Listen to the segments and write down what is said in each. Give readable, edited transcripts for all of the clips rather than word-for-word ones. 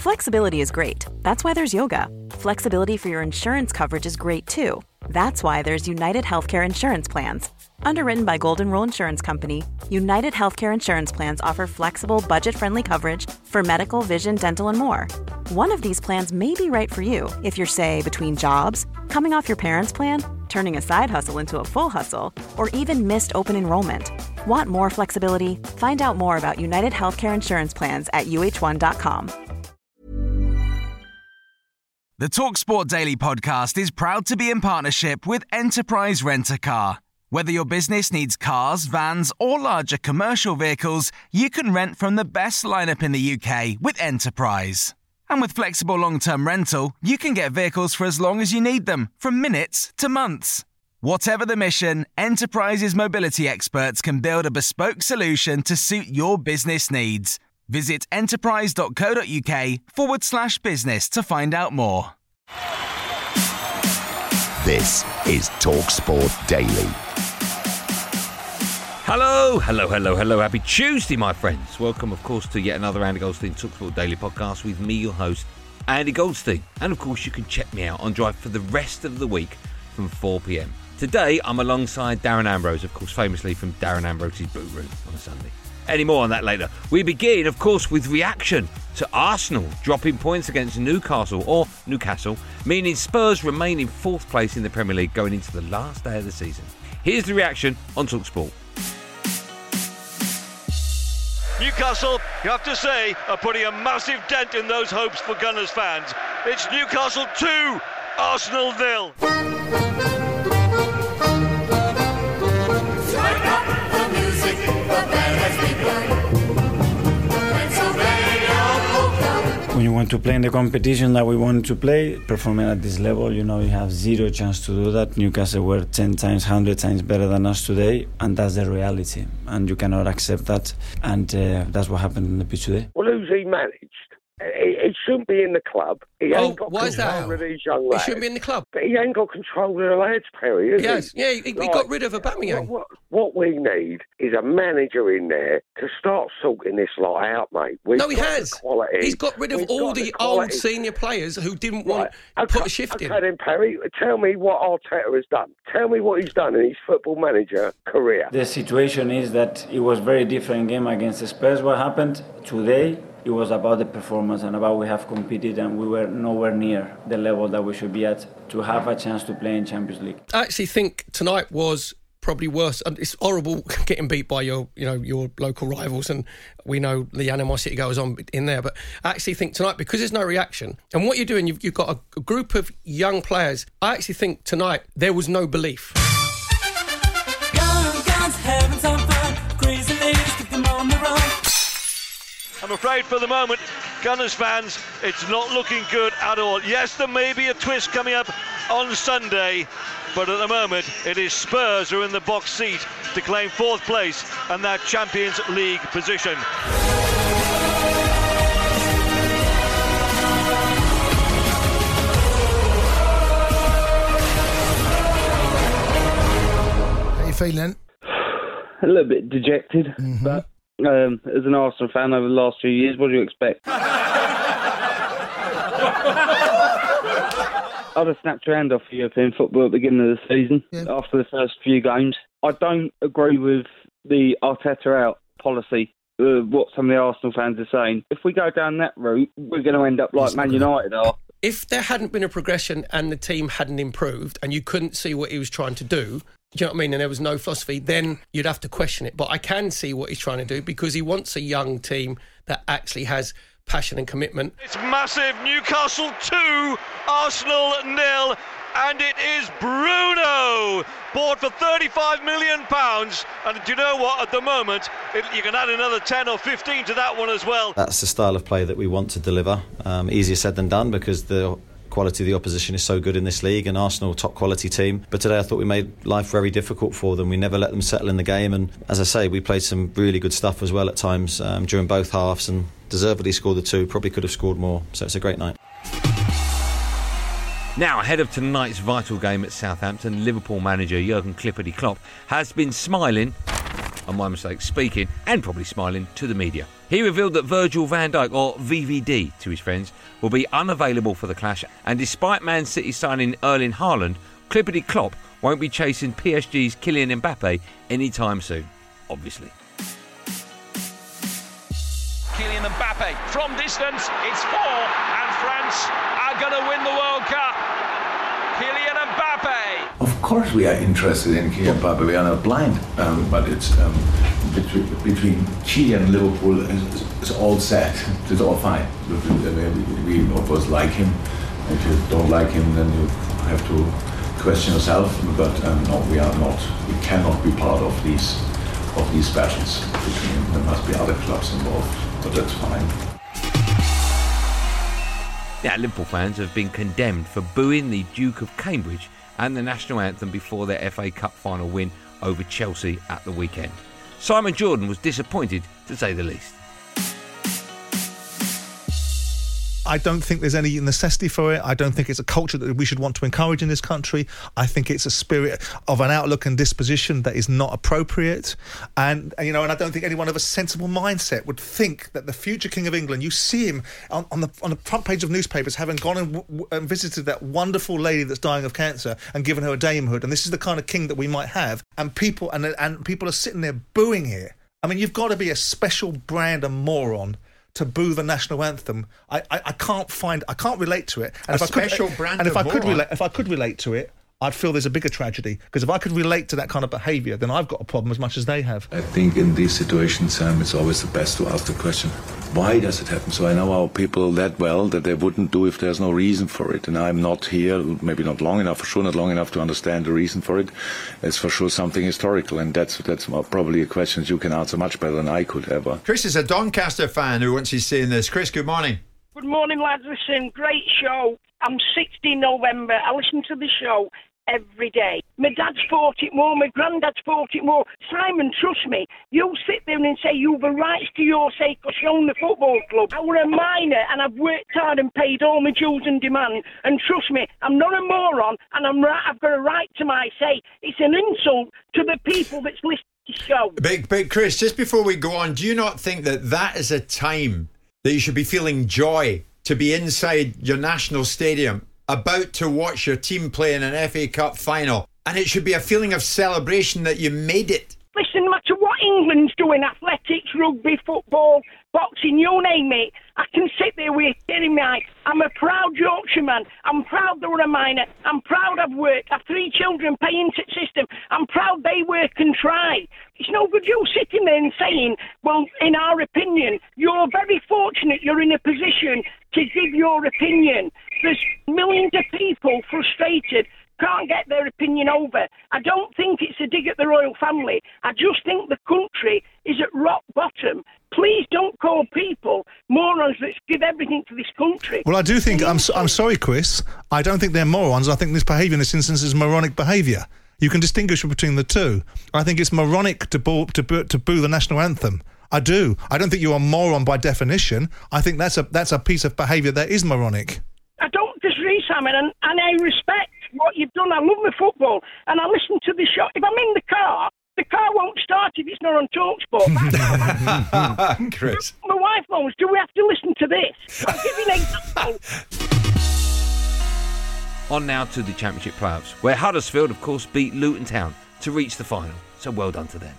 Flexibility is great. That's why there's yoga. Flexibility for your insurance coverage is great too. That's why there's United Healthcare Insurance Plans. Underwritten by Golden Rule Insurance Company, United Healthcare Insurance Plans offer flexible, budget-friendly coverage for medical, vision, dental, and more. One of these plans may be right for you if you're, say, between jobs, coming off your parents' plan, turning a side hustle into a full hustle, or even missed open enrollment. Want more flexibility? Find out more about United Healthcare Insurance Plans at uh1.com. The TalkSport Daily podcast is proud to be in partnership with Enterprise Rent-A-Car. Whether your business needs cars, vans, or larger commercial vehicles, you can rent from the best lineup in the UK with Enterprise. And with flexible long-term rental, you can get vehicles for as long as you need them, from minutes to months. Whatever the mission, Enterprise's mobility experts can build a bespoke solution to suit your business needs. Visit enterprise.co.uk/business to find out more. This is TalkSport Daily. Hello. Happy Tuesday, my friends. Welcome, of course, to yet another Andy Goldstein TalkSport Daily podcast with me, your host, Andy Goldstein. And, of course, you can check me out on Drive for the rest of the week from 4 p.m. Today, I'm alongside Darren Ambrose, of course, famously from Darren Ambrose's Boot Room on a Sunday. Any more on that later. We begin, of course, with reaction to Arsenal dropping points against Newcastle, meaning Spurs remain in fourth place in the Premier League going into the last day of the season. Here's the reaction on TalkSport. Newcastle, you have to say, are putting a massive dent in those hopes for Gunners fans. It's Newcastle 2, Arsenal 0. When you want to play in the competition that we want to play, performing at this level, you have zero chance to do that. Newcastle were 10 times, 100 times better than us today, and that's the reality. And you cannot accept that, and that's what happened in the pitch today. Well, who's he managed? He shouldn't be in the club. He ain't got control of these young lads. He shouldn't be in the club. But he ain't got control of the lads, Perry, is he? Yeah, he got rid of Aubameyang. What we need is a manager in there to start sorting this lot out, mate. He has. He's got rid of all the old senior players who didn't want to put a shift in. Okay then, Perry, tell me what Arteta has done. Tell me what he's done in his football manager career. The situation is that it was very different game against the Spurs. What happened today? It was about the performance and about we have competed and we were nowhere near the level that we should be at to have a chance to play in Champions League. I actually think tonight was probably worse. It's horrible getting beat by your local rivals, and we know the animosity goes on in there. But I actually think tonight, because there's no reaction, and what you're doing, you've got a group of young players. I actually think tonight there was no belief. Guns, heaven's on fire, crazy ladies, keep them on the run. I'm afraid for the moment, Gunners fans, it's not looking good at all. Yes, there may be a twist coming up on Sunday, but at the moment it is Spurs who are in the box seat to claim fourth place and that Champions League position. How you feeling? A little bit dejected, but as an Arsenal fan over the last few years, what do you expect? I'd have snapped your hand off for European football at the beginning of the season, after the first few games. I don't agree with the Arteta out policy, what some of the Arsenal fans are saying. If we go down that route, we're going to end up like Man United are. If there hadn't been a progression and the team hadn't improved and you couldn't see what he was trying to do, you know what I mean, and there was no philosophy, then you'd have to question it. But I can see what he's trying to do because he wants a young team that actually has passion and commitment. It's massive. Newcastle 2, Arsenal 0, and it is Bruno, bought for £35 million. And do you know what? At the moment, you can add another 10 or 15 to that one as well. That's the style of play that we want to deliver. Easier said than done because the quality of the opposition is so good in this league, and Arsenal, top quality team. But today I thought we made life very difficult for them. We never let them settle in the game, and as I say, we played some really good stuff as well at times during both halves, and deservedly scored the two, probably could have scored more. So it's a great night. Now, ahead of tonight's vital game at Southampton, Liverpool manager Jurgen Klippity Klopp has been smiling, on my mistake, speaking and probably smiling to the media. He revealed that Virgil van Dijk, or VVD to his friends, will be unavailable for the clash, and despite Man City signing Erling Haaland, Clippity Klopp won't be chasing PSG's Kylian Mbappe anytime soon, obviously. Kylian Mbappe from distance, it's 4, and France are going to win the World Cup. Kylian Mbappe. Of course we are interested in Kylian Mbappe, we are not blind, but it's between Chile and Liverpool it's all set, it's all fine. We of course like him. If you don't like him, then you have to question yourself, but no, we cannot be part of these battles between. There must be other clubs involved, but that's fine. Now, Liverpool fans have been condemned for booing the Duke of Cambridge and the national anthem before their FA Cup final win over Chelsea at the weekend. Simon Jordan was disappointed, to say the least. I don't think there's any necessity for it. I don't think it's a culture that we should want to encourage in this country. I think it's a spirit of an outlook and disposition that is not appropriate. And I don't think anyone of a sensible mindset would think that the future King of England, you see him on the front page of newspapers having gone and visited that wonderful lady that's dying of cancer and given her a damehood. And this is the kind of king that we might have. And people are sitting there booing it. I mean, you've got to be a special brand of moron to boo the national anthem. I can't relate to it. And if I could relate to it, I'd feel there's a bigger tragedy. Because if I could relate to that kind of behaviour, then I've got a problem as much as they have. I think in these situations, it's always the best to ask the question, why does it happen? So I know our people that well that they wouldn't do if there's no reason for it. And I'm not here, maybe not long enough, for sure not long enough to understand the reason for it. It's for sure something historical, and that's probably a question you can answer much better than I could ever. Chris is a Doncaster fan who wants you saying this. Chris, good morning. Good morning, lads. Listen, great show. I'm 60 November. I listen to the show every day. My dad's fought it more, my granddad's fought it more. Simon, trust me, you sit there and say you've a rights to your say because you own the football club. I were a minor and I've worked hard and paid all my dues and demand, and trust me, I'm not a moron and I've got a right to my say. It's an insult to the people that's listening to the show. But Chris, just before we go on, do you not think that is a time that you should be feeling joy to be inside your national stadium about to watch your team play in an FA Cup final, and it should be a feeling of celebration that you made it? Listen, no matter what England's doing, athletics, rugby, football, boxing, you name it, I can sit there with tearing my eye. I'm a proud Yorkshireman. I'm proud they were a minor. I'm proud I've worked. I've 3 children, pay into the system. I'm proud they work and try. It's no good you sitting there and saying, well, in our opinion, you're very fortunate you're in a position to give your opinion. There's millions of people frustrated, can't get their opinion over. I don't think it's a dig at the royal family. I just think the country is at rock bottom. Please don't call people morons that give everything to this country. Well, I do think, I'm sorry, Chris, I don't think they're morons. I think this behaviour in this instance is moronic behaviour. You can distinguish between the two. I think it's moronic to boo the national anthem. I do. I don't think you're a moron by definition. I think that's a piece of behaviour that is moronic. I don't disagree, Simon, and I respect what you've done. I love my football, and I listen to the show. If I'm in the car won't start if it's not on TalkSport. Chris. My wife moans, do we have to listen to this? I'll give you an example. On now to the Championship playoffs, where Huddersfield, of course, beat Luton Town to reach the final. So well done to them.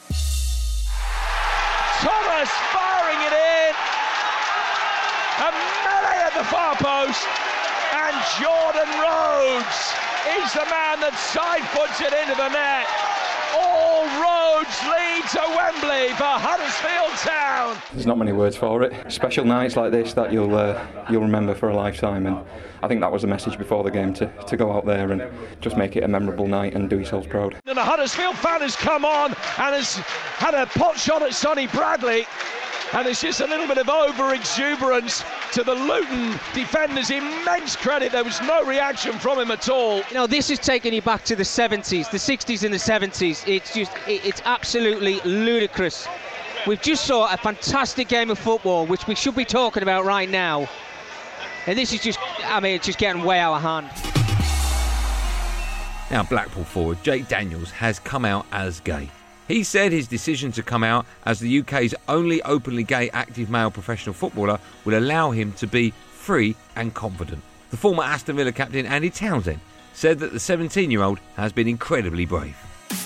Thomas firing it in. A melee at the far post. And Jordan Rhodes is the man that side-foots it into the net. All roads lead to Wembley for Huddersfield Town. There's not many words for it. Special nights like this that you'll remember for a lifetime, and I think that was the message before the game, to go out there and just make it a memorable night and do yourselves proud. And the Huddersfield fan has come on and has had a pot shot at Sonny Bradley. And it's just a little bit of over-exuberance to the Luton defenders. Immense credit. There was no reaction from him at all. You know, this is taking you back to the 70s, the 60s and the 70s. It's absolutely ludicrous. We've just saw a fantastic game of football, which we should be talking about right now. And this is just, it's just getting way out of hand. Now, Blackpool forward Jake Daniels has come out as gay. He said his decision to come out as the UK's only openly gay active male professional footballer will allow him to be free and confident. The former Aston Villa captain Andy Townsend said that the 17-year-old has been incredibly brave.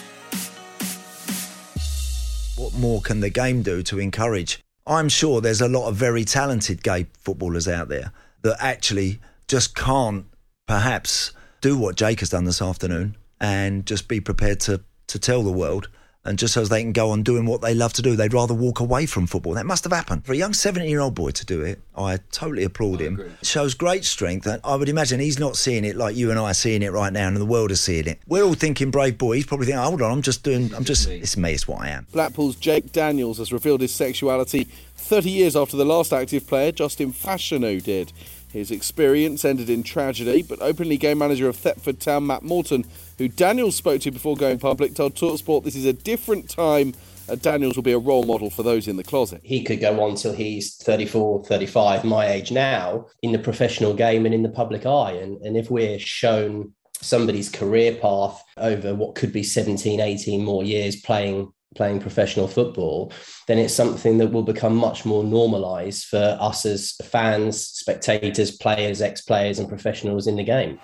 What more can the game do to encourage? I'm sure there's a lot of very talented gay footballers out there that actually just can't perhaps do what Jake has done this afternoon and just be prepared to tell the world, and just so they can go on doing what they love to do. They'd rather walk away from football. That must have happened. For a young 17-year-old boy to do it, I totally applaud him. It shows great strength, and I would imagine he's not seeing it like you and I are seeing it right now, and the world is seeing it. We're all thinking brave boy. He's probably thinking, hold on, it's me, it's what I am. Blackpool's Jake Daniels has revealed his sexuality 30 years after the last active player, Justin Fashanu, did. His experience ended in tragedy, but openly gay manager of Thetford Town, Matt Morton, who Daniels spoke to before going public, told TalkSport this is a different time. Daniels will be a role model for those in the closet. He could go on till he's 34, 35, my age now, in the professional game and in the public eye. And if we're shown somebody's career path over what could be 17, 18 more years playing professional football, then it's something that will become much more normalised for us as fans, spectators, players, ex-players and professionals in the game.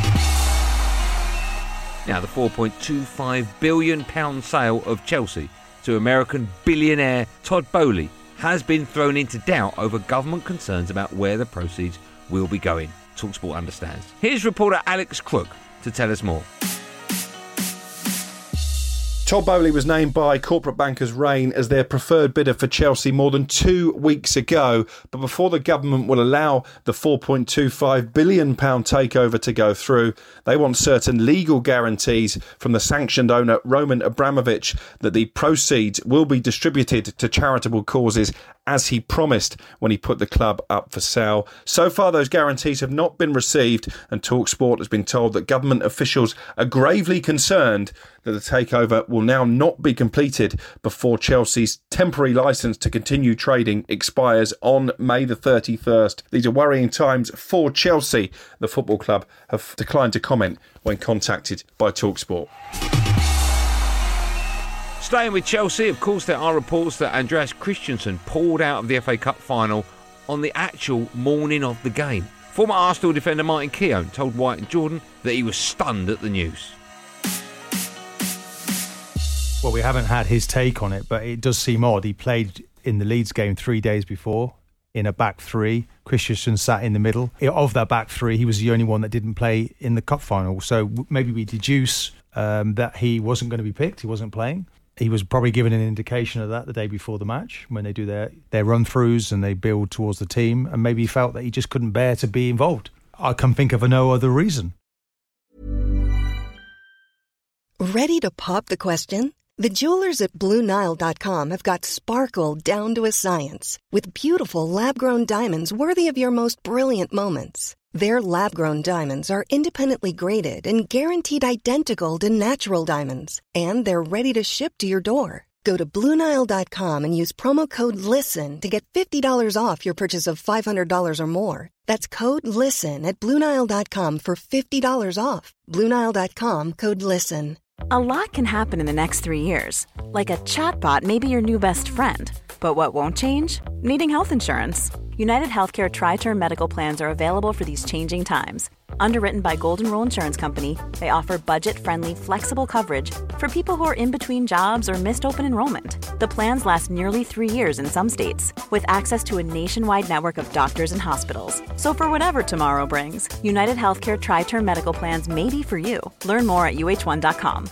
Now, the £4.25 billion sale of Chelsea to American billionaire Todd Boehly has been thrown into doubt over government concerns about where the proceeds will be going. TalkSport understands. Here's reporter Alex Crook to tell us more. Todd Boehly was named by corporate bankers Rain as their preferred bidder for Chelsea more than 2 weeks ago. But before the government will allow the £4.25 billion takeover to go through, they want certain legal guarantees from the sanctioned owner Roman Abramovich that the proceeds will be distributed to charitable causes as he promised when he put the club up for sale. So far, those guarantees have not been received, and TalkSport has been told that government officials are gravely concerned that the takeover will now not be completed before Chelsea's temporary licence to continue trading expires on May the 31st. These are worrying times for Chelsea. The football club have declined to comment when contacted by TalkSport. Staying with Chelsea, of course, there are reports that Andreas Christensen pulled out of the FA Cup final on the actual morning of the game. Former Arsenal defender Martin Keown told White and Jordan that he was stunned at the news. Well, we haven't had his take on it, but it does seem odd. He played in the Leeds game 3 days before in a back three. Christensen sat in the middle. Of that back three, he was the only one that didn't play in the cup final. So maybe we deduce that he wasn't going to be picked. He wasn't playing. He was probably given an indication of that the day before the match when they do their run-throughs and they build towards the team, and maybe he felt that he just couldn't bear to be involved. I can't think of no other reason. Ready to pop the question? The jewelers at BlueNile.com have got sparkle down to a science with beautiful lab-grown diamonds worthy of your most brilliant moments. Their lab-grown diamonds are independently graded and guaranteed identical to natural diamonds, and they're ready to ship to your door. Go to BlueNile.com and use promo code LISTEN to get $50 off your purchase of $500 or more. That's code LISTEN at BlueNile.com for $50 off. BlueNile.com, code LISTEN. A lot can happen in the next 3 years. Like a chatbot may be your new best friend. But what won't change? Needing health insurance. United Healthcare Tri-Term Medical Plans are available for these changing times. Underwritten by Golden Rule Insurance Company, they offer budget-friendly, flexible coverage for people who are in between jobs or missed open enrollment. The plans last nearly 3 years in some states, with access to a nationwide network of doctors and hospitals. So for whatever tomorrow brings, United Healthcare Tri-Term Medical Plans may be for you. Learn more at uh1.com.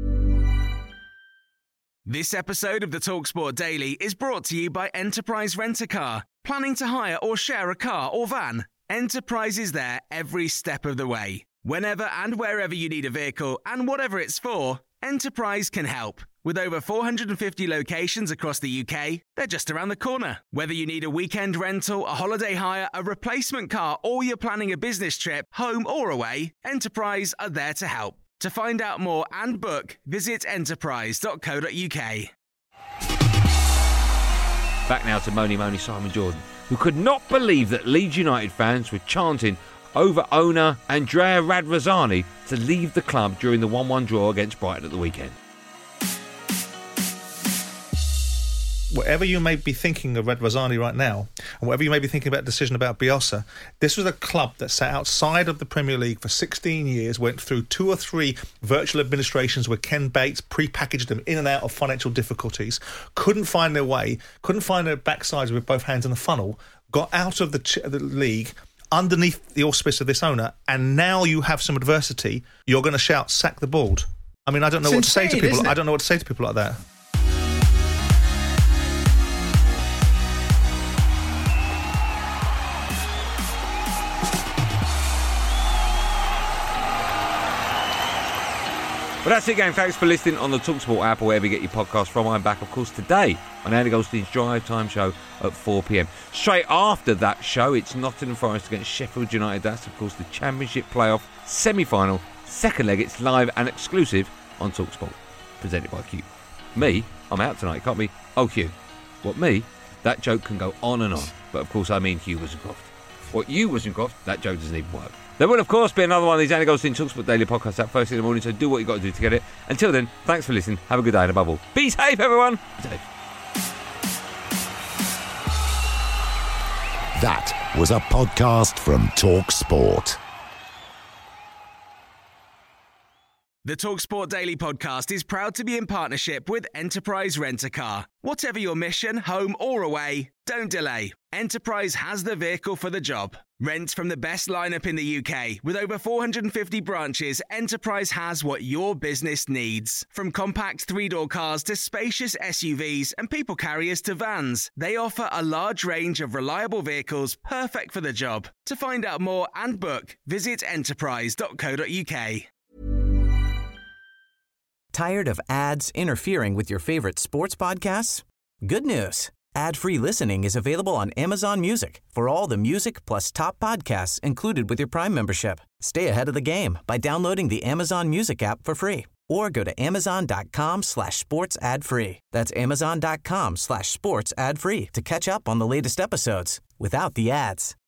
This episode of the TalkSport Daily is brought to you by Enterprise Rent-A-Car. Planning to hire or share a car or van? Enterprise is there every step of the way. Whenever and wherever you need a vehicle and whatever it's for, Enterprise can help. With over 450 locations across the UK, they're just around the corner. Whether you need a weekend rental, a holiday hire, a replacement car, or you're planning a business trip, home or away, Enterprise are there to help. To find out more and book, visit enterprise.co.uk. Back now to Moni Simon Jordan, who could not believe that Leeds United fans were chanting over owner Andrea Radrizzani to leave the club during the 1-1 draw against Brighton at the weekend. whatever you may be thinking of Red Razani right now, and whatever you may be thinking about the decision about Bielsa, this was a club that sat outside of the Premier League for 16 years, went through 2 or 3 virtual administrations where Ken Bates pre-packaged them in and out of financial difficulties, couldn't find their way, couldn't find their backsides with both hands in the funnel, got out of the league underneath the auspice of this owner, and now you have some adversity, you're going to shout, sack the board. I mean, I don't know what to say to people. I don't know what to say to people like that. Well, that's it, gang. Thanks for listening on the TalkSport app or wherever you get your podcast from. I'm back, of course, today on Andy Goldstein's Drive Time show at 4 p.m. Straight after that show, it's Nottingham Forest against Sheffield United. That's, of course, the Championship playoff semi-final. Second leg, it's live and exclusive on TalkSport. Presented by Q. Me, I'm out tonight, can't be. Oh, Q. What, me? That joke can go on and on. But, of course, I mean Hugh Woozencroft. What you, Woozencroft, that joke doesn't even work. There will, of course, be another one of these Andy Goldstein TalkSport Daily podcasts at first in the morning, so do what you've got to do to get it. Until then, thanks for listening. Have a good day, and above all, be safe, everyone. Be safe. That was a podcast from TalkSport. The TalkSport Daily podcast is proud to be in partnership with Enterprise Rent-A-Car. Whatever your mission, home or away, don't delay. Enterprise has the vehicle for the job. Rent from the best lineup in the UK. With over 450 branches, Enterprise has what your business needs. From compact 3-door cars to spacious SUVs and people carriers to vans, they offer a large range of reliable vehicles perfect for the job. To find out more and book, visit enterprise.co.uk. Tired of ads interfering with your favorite sports podcasts? Good news. Ad-free listening is available on Amazon Music for all the music plus top podcasts included with your Prime membership. Stay ahead of the game by downloading the Amazon Music app for free or go to amazon.com/sports ad free. That's amazon.com/sports ad free to catch up on the latest episodes without the ads.